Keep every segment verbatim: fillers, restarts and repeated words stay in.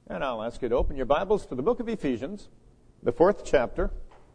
And I'll ask you to open your Bibles to the book of Ephesians, the fourth chapter.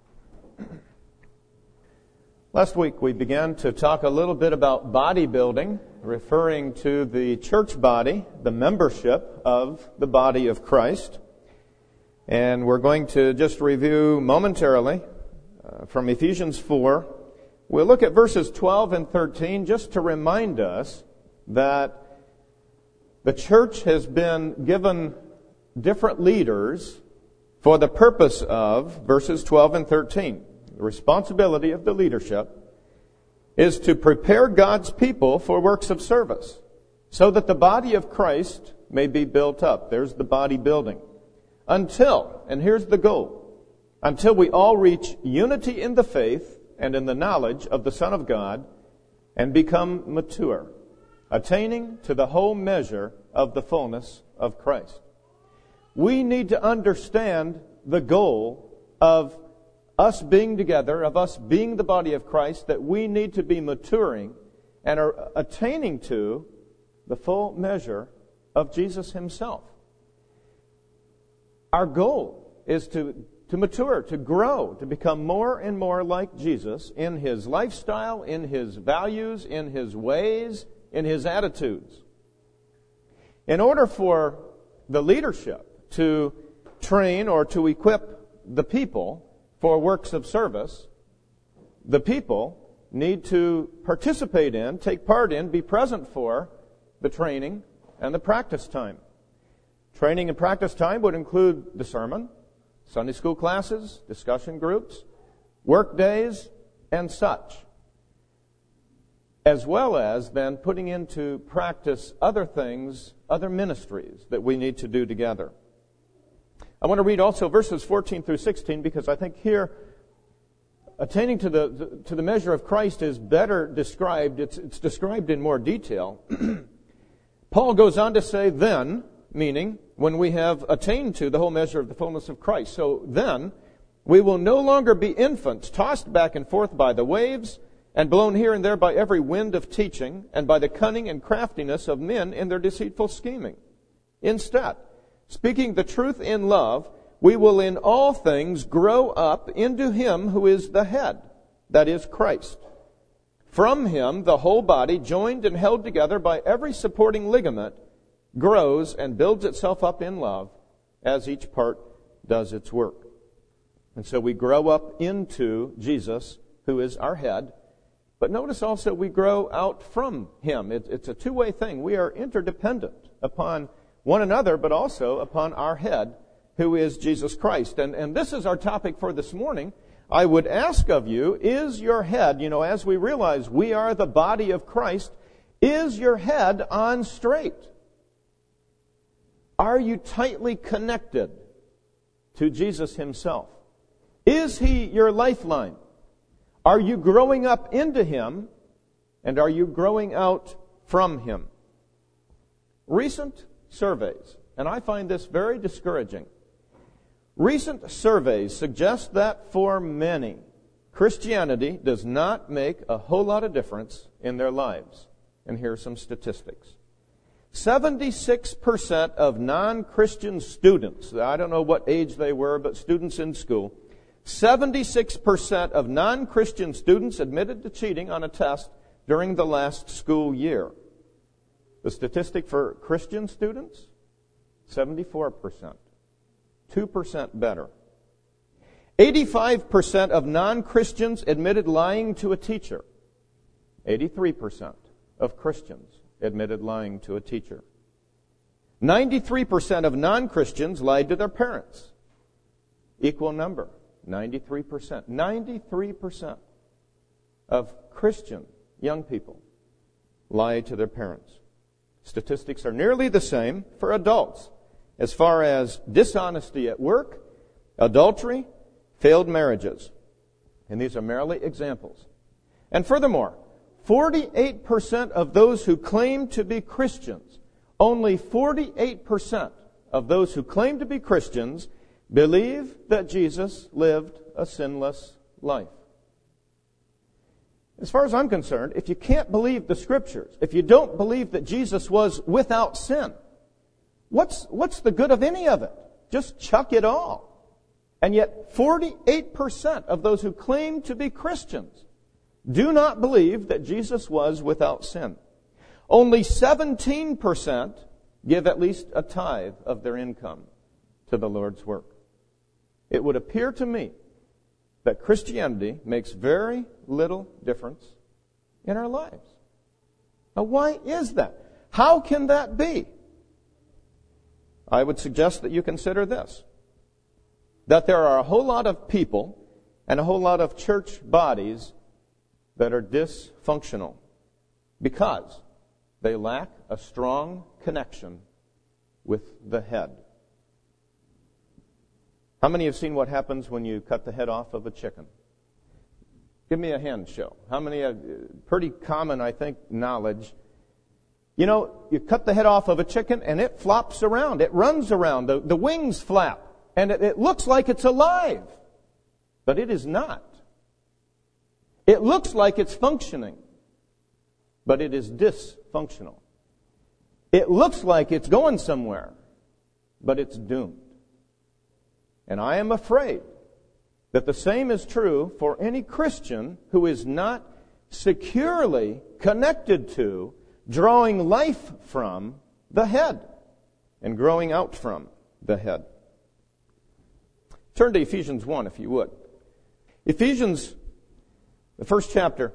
Last week we began to talk a little bit about bodybuilding, referring to the church body, the membership of the body of Christ. And we're going to just review momentarily uh, from Ephesians four. We'll look at verses twelve and thirteen just to remind us that the church has been given different leaders for the purpose of verses twelve and thirteen. The responsibility of the leadership is to prepare God's people for works of service so that the body of Christ may be built up. There's the body building. Until, and here's the goal, until we all reach unity in the faith and in the knowledge of the Son of God and become mature, attaining to the whole measure of the fullness of Christ. We need to understand the goal of us being together, of us being the body of Christ, that we need to be maturing and are attaining to the full measure of Jesus Himself. Our goal is to, to mature, to grow, to become more and more like Jesus in His lifestyle, in His values, in His ways, in His attitudes. In order for the leadership to train or to equip the people for works of service, the people need to participate in, take part in, be present for the training and the practice time. Training and practice time would include the sermon, Sunday school classes, discussion groups, work days, and such, as well as then putting into practice other things, other ministries that we need to do together. I want to read also verses fourteen through sixteen because I think here attaining to the to the measure of Christ is better described. It's, it's described in more detail. Paul goes on to say, then, meaning when we have attained to the whole measure of the fullness of Christ. So then, we will no longer be infants, tossed back and forth by the waves and blown here and there by every wind of teaching and by the cunning and craftiness of men in their deceitful scheming. Instead, speaking the truth in love, we will in all things grow up into Him who is the head, that is Christ. From Him, the whole body, joined and held together by every supporting ligament, grows and builds itself up in love as each part does its work. And so we grow up into Jesus, who is our head. But notice also we grow out from Him. It, it's a two-way thing. We are interdependent upon one another, but also upon our head, who is Jesus Christ. And, and this is our topic for this morning. I would ask of you, is your head, you know, as we realize we are the body of Christ, is your head on straight? Are you tightly connected to Jesus Himself? Is He your lifeline? Are you growing up into Him, and are you growing out from Him? Recent surveys, and I find this very discouraging. Recent surveys suggest that for many, Christianity does not make a whole lot of difference in their lives. And here are some statistics. seventy-six percent of non-Christian students, I don't know what age they were, but students in school, seventy-six percent of non-Christian students admitted to cheating on a test during the last school year. The statistic for Christian students, seventy-four percent. two percent better. eighty-five percent of non-Christians admitted lying to a teacher. eighty-three percent of Christians admitted lying to a teacher. ninety-three percent of non-Christians lied to their parents. Equal number, ninety-three percent. ninety-three percent of Christian young people lie to their parents. Statistics are nearly the same for adults as far as dishonesty at work, adultery, failed marriages. And these are merely examples. And furthermore, forty-eight percent of those who claim to be Christians, only forty-eight percent of those who claim to be Christians believe that Jesus lived a sinless life. As far as I'm concerned, if you can't believe the Scriptures, if you don't believe that Jesus was without sin, what's, what's the good of any of it? Just chuck it all. And yet forty-eight percent of those who claim to be Christians do not believe that Jesus was without sin. Only seventeen percent give at least a tithe of their income to the Lord's work. It would appear to me that Christianity makes very little difference in our lives. Now, why is that? How can that be? I would suggest that you consider this. That there are a whole lot of people and a whole lot of church bodies that are dysfunctional because they lack a strong connection with the head. How many have seen what happens when you cut the head off of a chicken? Give me a hand show. How many have, pretty common, I think, knowledge. You know, you cut the head off of a chicken and it flops around. It runs around. The, the wings flap. And it, it looks like it's alive. But it is not. It looks like it's functioning. But it is dysfunctional. It looks like it's going somewhere. But it's doomed. And I am afraid that the same is true for any Christian who is not securely connected to, drawing life from the head and growing out from the head. Turn to Ephesians one, if you would. Ephesians, the first chapter.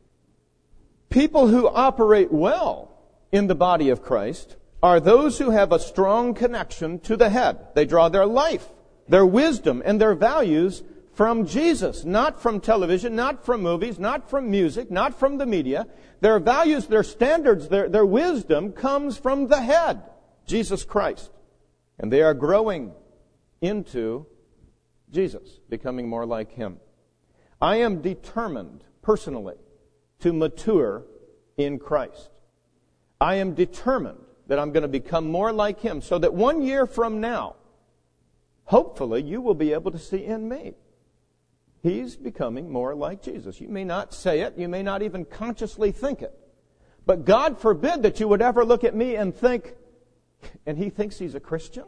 People who operate well in the body of Christ are those who have a strong connection to the head. They draw their life, their wisdom, and their values from Jesus, not from television, not from movies, not from music, not from the media. Their values, their standards, their, their wisdom comes from the head, Jesus Christ. And they are growing into Jesus, becoming more like Him. I am determined, personally, to mature in Christ. I am determined that I'm going to become more like Him so that one year from now, hopefully, you will be able to see in me. He's becoming more like Jesus. You may not say it. You may not even consciously think it. But God forbid that you would ever look at me and think, and he thinks he's a Christian?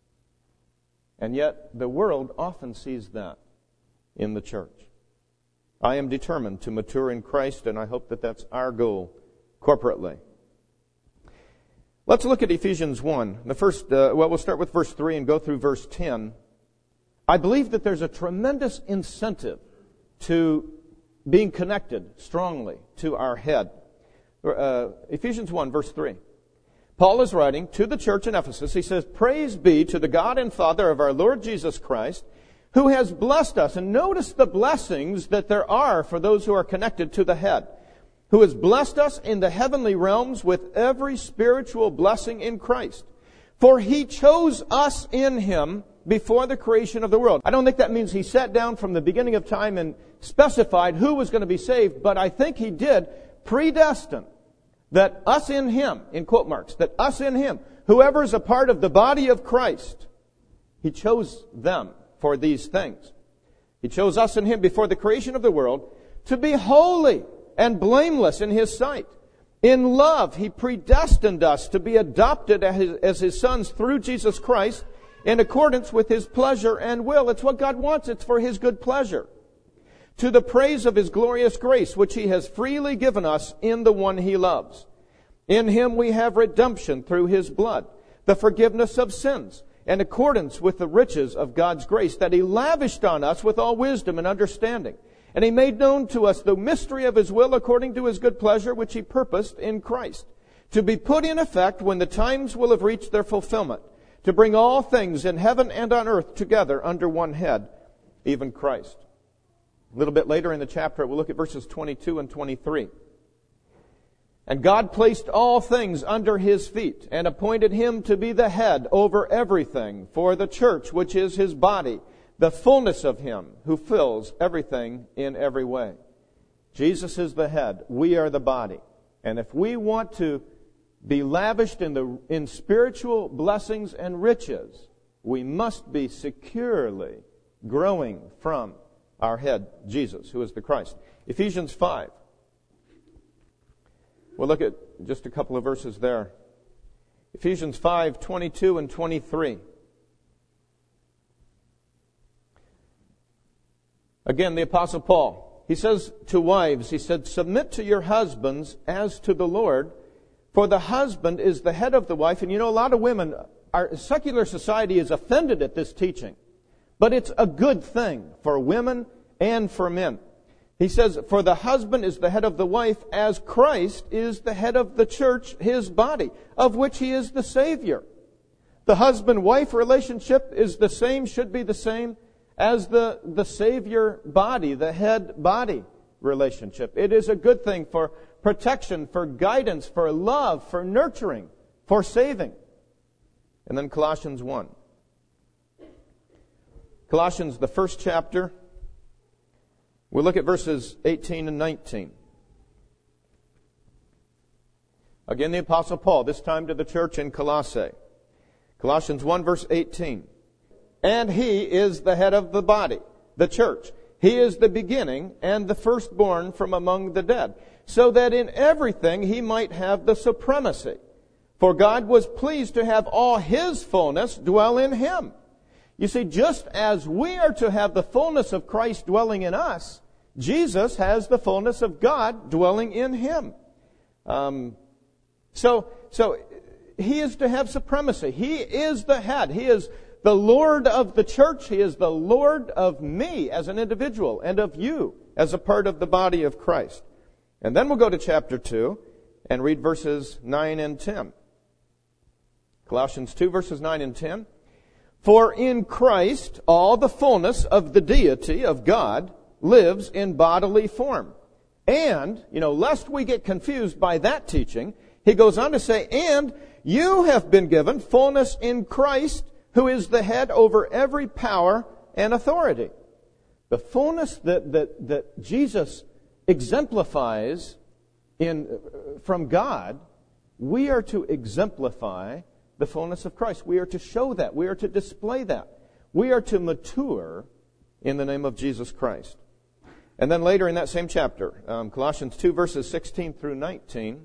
And yet, the world often sees that in the church. I am determined to mature in Christ, and I hope that that's our goal corporately. Let's look at Ephesians one. The first, uh, well, we'll start with verse three and go through verse ten. I believe that there's a tremendous incentive to being connected strongly to our head. Uh, Ephesians one, verse three. Paul is writing to the church in Ephesus. He says, "Praise be to the God and Father of our Lord Jesus Christ, who has blessed us." And notice the blessings that there are for those who are connected to the head. "Who has blessed us in the heavenly realms with every spiritual blessing in Christ. For He chose us in Him before the creation of the world." I don't think that means He sat down from the beginning of time and specified who was going to be saved, but I think He did predestine that us in Him, in quote marks, that us in Him, whoever is a part of the body of Christ, He chose them for these things. He chose us in Him before the creation of the world to be holy and blameless in His sight. In love, He predestined us to be adopted as His, as His sons through Jesus Christ in accordance with His pleasure and will. It's what God wants. It's for His good pleasure. To the praise of His glorious grace, which He has freely given us in the one He loves. In Him we have redemption through His blood, the forgiveness of sins, in accordance with the riches of God's grace that He lavished on us with all wisdom and understanding. And He made known to us the mystery of His will according to His good pleasure, which He purposed in Christ, to be put in effect when the times will have reached their fulfillment, to bring all things in heaven and on earth together under one head, even Christ. A little bit later in the chapter, we'll look at verses twenty-two and twenty-three. "And God placed all things under His feet, and appointed Him to be the head over everything for the church, which is His body, the fullness of Him who fills everything in every way." Jesus is the head. We are the body. And if we want to be lavished in the in spiritual blessings and riches, we must be securely growing from our head, Jesus, who is the Christ. Ephesians five. We'll look at just a couple of verses there. Ephesians five, twenty-two and twenty-three. Again, the Apostle Paul, he says to wives, he said, submit to your husbands as to the Lord, for the husband is the head of the wife. And you know, a lot of women, our secular society is offended at this teaching. But it's a good thing for women and for men. He says, for the husband is the head of the wife, as Christ is the head of the church, his body, of which he is the Savior. The husband-wife relationship is the same, should be the same, as the, the Savior body, the head-body relationship. It is a good thing for protection, for guidance, for love, for nurturing, for saving. And then Colossians one. Colossians, the first chapter, we'll look at verses eighteen and nineteen. Again, the Apostle Paul, this time to the church in Colossae. Colossians one, verse eighteen. And he is the head of the body, the church. He is the beginning and the firstborn from among the dead, so that in everything he might have the supremacy. For God was pleased to have all his fullness dwell in him. You see, just as we are to have the fullness of Christ dwelling in us, Jesus has the fullness of God dwelling in him. Um, so, so he is to have supremacy. He is the head. He is the Lord of the church. He is the Lord of me as an individual and of you as a part of the body of Christ. And then we'll go to chapter two and read verses nine and ten. Colossians two, verses nine and ten. For in Christ all the fullness of the deity of God lives in bodily form. And, you know, lest we get confused by that teaching, he goes on to say, and you have been given fullness in Christ, who is the head over every power and authority. The fullness that, that, that Jesus exemplifies in, from God, we are to exemplify the fullness of Christ. We are to show that. We are to display that. We are to mature in the name of Jesus Christ. And then later in that same chapter, um, Colossians two, verses sixteen through nineteen,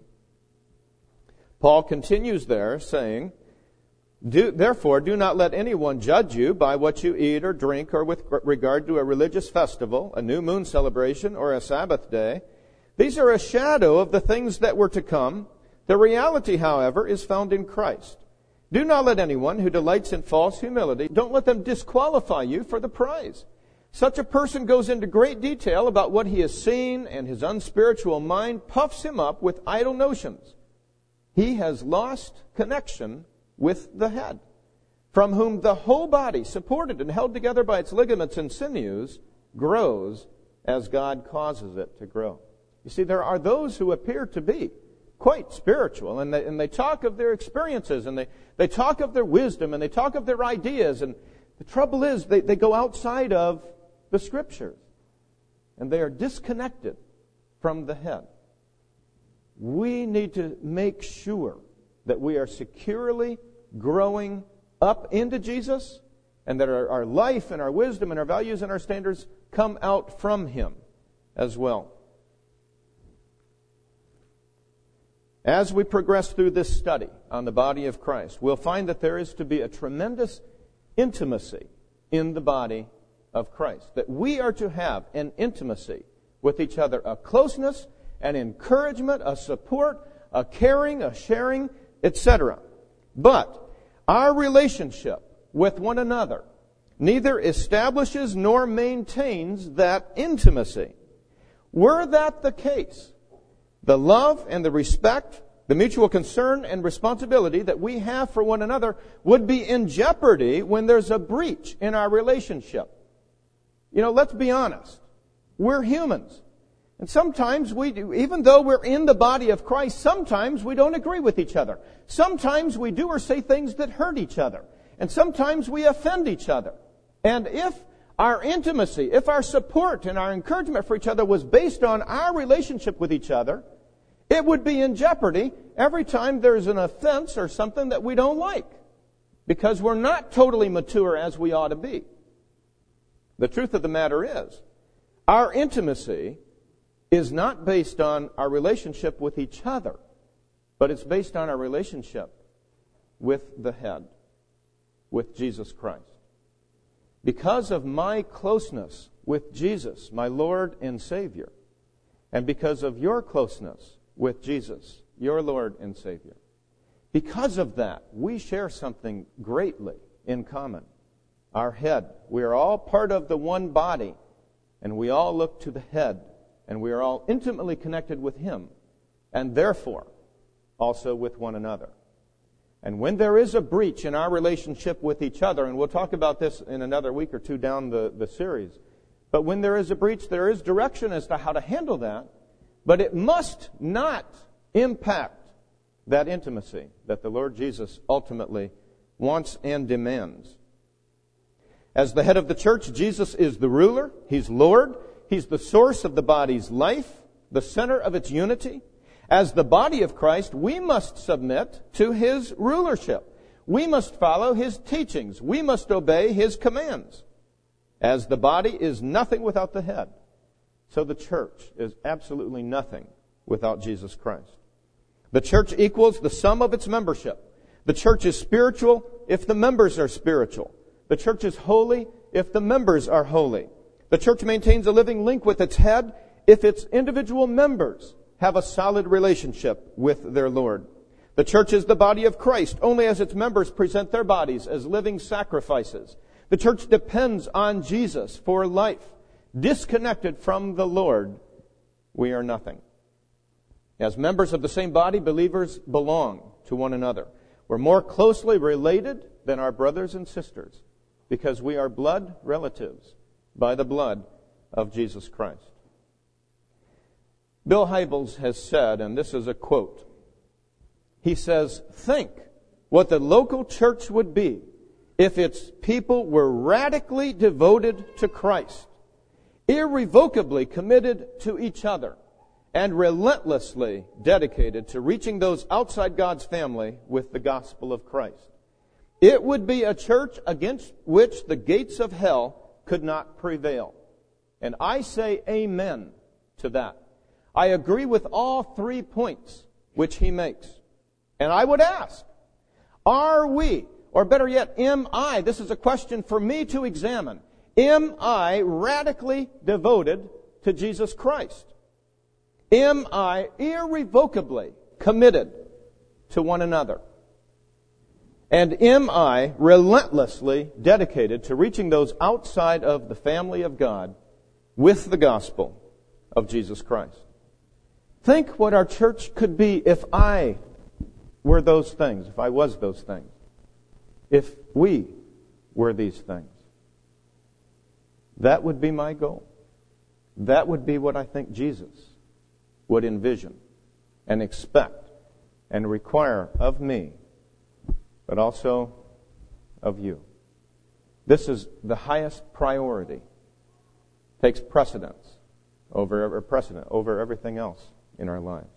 Paul continues there saying, Do, therefore, do not let anyone judge you by what you eat or drink or with regard to a religious festival, a new moon celebration, or a Sabbath day. These are a shadow of the things that were to come. The reality, however, is found in Christ. Do not let anyone who delights in false humility, don't let them disqualify you for the prize. Such a person goes into great detail about what he has seen, and his unspiritual mind puffs him up with idle notions. He has lost connection with the head, from whom the whole body, supported and held together by its ligaments and sinews, grows as God causes it to grow. You see, there are those who appear to be quite spiritual, and they, and they talk of their experiences, and they, they talk of their wisdom, and they talk of their ideas, and the trouble is they, they go outside of the Scriptures, and they are disconnected from the head. We need to make sure that we are securely growing up into Jesus, and that our, our life and our wisdom and our values and our standards come out from Him as well. As we progress through this study on the body of Christ, we'll find that there is to be a tremendous intimacy in the body of Christ. That we are to have an intimacy with each other, a closeness, an encouragement, a support, a caring, a sharing, et cetera. But our relationship with one another neither establishes nor maintains that intimacy. Were that the case, the love and the respect, the mutual concern and responsibility that we have for one another would be in jeopardy when there's a breach in our relationship. You know, let's be honest. We're humans. And sometimes we do, even though we're in the body of Christ, sometimes we don't agree with each other. Sometimes we do or say things that hurt each other. And sometimes we offend each other. And if our intimacy, if our support and our encouragement for each other was based on our relationship with each other, it would be in jeopardy every time there's an offense or something that we don't like, because we're not totally mature as we ought to be. The truth of the matter is, our intimacy is not based on our relationship with each other, but it's based on our relationship with the head, with Jesus Christ. Because of my closeness with Jesus, my Lord and Savior, and because of your closeness with Jesus, your Lord and Savior, because of that, we share something greatly in common. Our head. We are all part of the one body, and we all look to the head, and we are all intimately connected with Him, and therefore also with one another. And when there is a breach in our relationship with each other, and we'll talk about this in another week or two down the, the series, but when there is a breach, there is direction as to how to handle that, but it must not impact that intimacy that the Lord Jesus ultimately wants and demands. As the head of the church, Jesus is the ruler, He's Lord, He's the source of the body's life, the center of its unity. As the body of Christ, we must submit to His rulership. We must follow His teachings. We must obey His commands. As the body is nothing without the head, so the church is absolutely nothing without Jesus Christ. The church equals the sum of its membership. The church is spiritual if the members are spiritual. The church is holy if the members are holy. The church maintains a living link with its head if its individual members have a solid relationship with their Lord. The church is the body of Christ only as its members present their bodies as living sacrifices. The church depends on Jesus for life. Disconnected from the Lord, we are nothing. As members of the same body, believers belong to one another. We're more closely related than our brothers and sisters because we are blood relatives by the blood of Jesus Christ. Bill Hybels has said, and this is a quote, he says, "Think what the local church would be if its people were radically devoted to Christ, irrevocably committed to each other, and relentlessly dedicated to reaching those outside God's family with the gospel of Christ. It would be a church against which the gates of hell could not prevail." And I say amen to that. I agree with all three points which he makes. And I would ask, are we, or better yet, am I, this is a question for me to examine, am I radically devoted to Jesus Christ? Am I irrevocably committed to one another? And am I relentlessly dedicated to reaching those outside of the family of God with the gospel of Jesus Christ? Think what our church could be if I were those things, if I was those things, if we were these things. That would be my goal. That would be what I think Jesus would envision and expect and require of me, but also of you. This is the highest priority. Takes precedence over precedent over everything else in our lives.